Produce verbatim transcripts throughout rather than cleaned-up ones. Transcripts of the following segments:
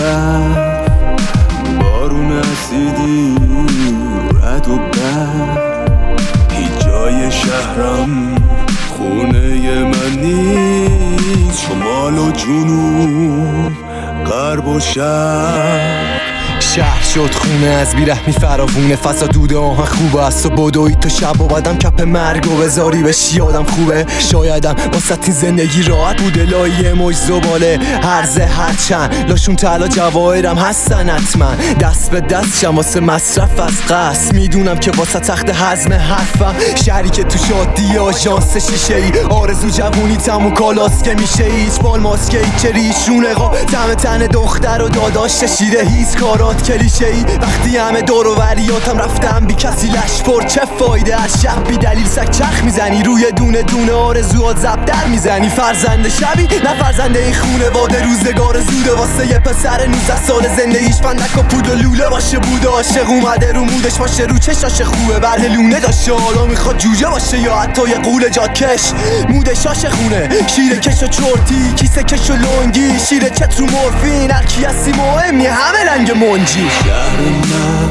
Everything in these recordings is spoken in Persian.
برف بارون اسیدی رد و برف هیچ جای شهرم خونه من نیست، شمال و جنوب غرب و شرق. شهر شد خونه از بیرحمی فراوونه، فضا دوده آهن خوبه است و بدوی تو شب و بعدم کپ مرگ و بذاری بشی آدم خوبه. شایدم واسه این زندگی راحت بوده، لایه موج زباله هرزه هرچند لاشون تلا جواهرم هستن حتما. دست به دست شم واسه مصرف از قصد، میدونم که واسه تخت هضم حرفم. شهری که تو شادی آژانس شیشه ای، آرزو جوونی تمو کالاس که میشه هیچ بال ماسکه ای که ریشونه ها تم تن دختر و داداش شیره هیچ کارات کلیشه ای. وقتی همه دور و وریاتم رفتم بی کسی لش پر، چه فایده از شب بی دلیل سگ چرخ میزنی روی دونه دونه آرزوات زب در میزنی. فرزند شبی نه فرزند این خونواده، روزگار زوده واسه یه پسر نوزده ساله زندگیش فندک و پود و لوله باشه بوده. عاشق اومده رو مودش باشه رو چشاش خوبه بره لونه داشته، حالا میخواد جوجه باشه یا حتی یه قول جاکش. مودش آش خونه شیر کش و چرتی، کیسه کش و لنگی شیر چت رو مورفین، هرکی هستی مهمی همه رنگ منجی. شهر من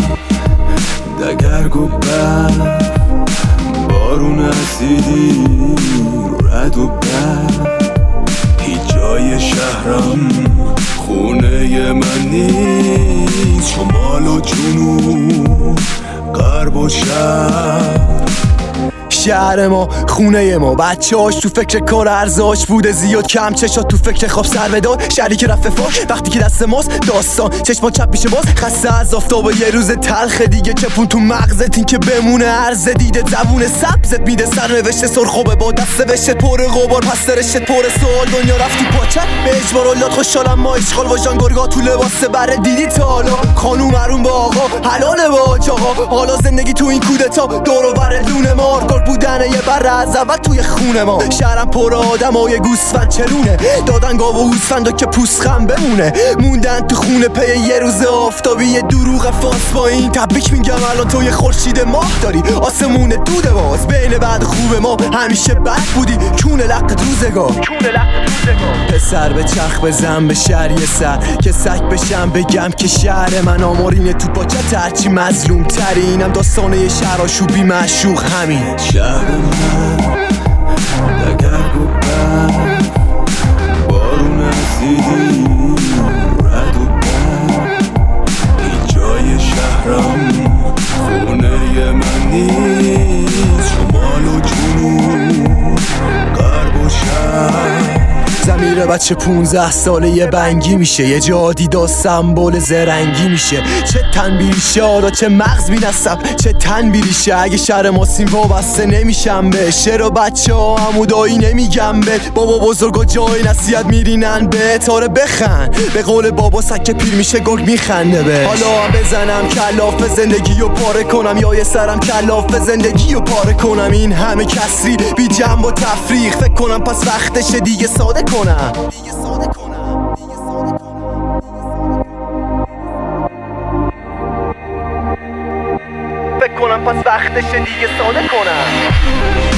دگرگ و برف بارون اسیدی رد و برف هیچ جای شهرم خونه من نیست، شمال و جنوب غرب و شرق. شهر ما خونه ما بچه هاش تو فکر کار ارزاش بوده زیاد، کم چشات تو فکر خواب سر بدار. شهری که رفت فاش وقتی که دست ماست داستان، چشما چپ میشه باز خسته از آفتاب یه روز تلخ دیگه. چپون تو مغزت این که بمونه عرض دیده زبون سبزت میده سر نوشته سرخوبه با دست وشت پر غبار پس سرشت پر سوال. دنیا رفت تو پاچه به اجبار اللات خوشحالم ما اشغال و جانگرگا تو لباس بره دیدی تا حالا خانوم مرون با آقا حلاله با آقا. حالا زندگی تو این کودتا دور و بر دونه مار بودن یه بره از اول توی خونه ما. شهرم پر آدمای گوسفند چرونه دادن گاو و هوسفندو که پوستخم بمونه، موندن تو خونه پی یه روز آفتابی یه دروغ فاس با این. تبریک میگم الان تو یه خورشید ماه داری، آسمون دوده باز بین بعد خوب ما همیشه بد بودی کونه لقت روزگار. پسر به چرخ بزن به شهر یه سر که سگ بشم بگم که شهر من آمارینه تو پاچه هرچی مظلوم تری. اینم داستانه یه شهر آشوبی معشوق همین. شهر من دگرگ و برف بارون اسیدی رد و برف هیچ جای شهرم خونه من نیست، شمال و جنوب غرب و شرق. زمیر بچه پونزده ساله یه بنگی میشه، یه جا دیدا سمبل زرنگی میشه. چه تنبیریشه حالا چه مغز بینستم چه تنبیریشه. اگه شهر ماسین وابسته نمیشم به شعر و بچه ها عمودایی نمیگم به بابا بزرگا جای نصیحت میرینن به تاره بخن به قول بابا سکه پیر میشه گرگ میخنده به. حالا هم بزنم کلاف زندگی و پاره کنم یا یه سرم کلاف زندگی و پاره کنم. این همه کسری بی جنب و تفریق فکر کنم پس وقتشه دیگه ساده کنم. فکر کنم پس وقتشه دیگه ساده کنم.